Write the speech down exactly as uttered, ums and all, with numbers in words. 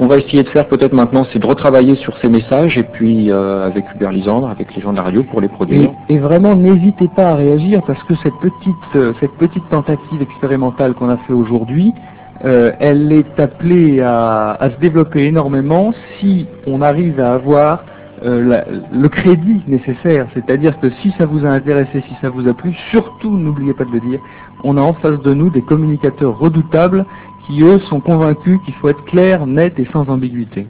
qu'on va essayer de faire peut-être maintenant, c'est de retravailler sur ces messages et puis euh, avec Hubert Lisandre, avec les gens de la radio pour les produire. Et, et vraiment, n'hésitez pas à réagir parce que cette petite, euh, cette petite tentative expérimentale qu'on a fait aujourd'hui, euh, elle est appelée à, à se développer énormément si on arrive à avoir euh, la, le crédit nécessaire. C'est-à-dire que si ça vous a intéressé, si ça vous a plu, surtout n'oubliez pas de le dire, on a en face de nous des communicateurs redoutables qui, eux, sont convaincus qu'il faut être clair, net et sans ambiguïté.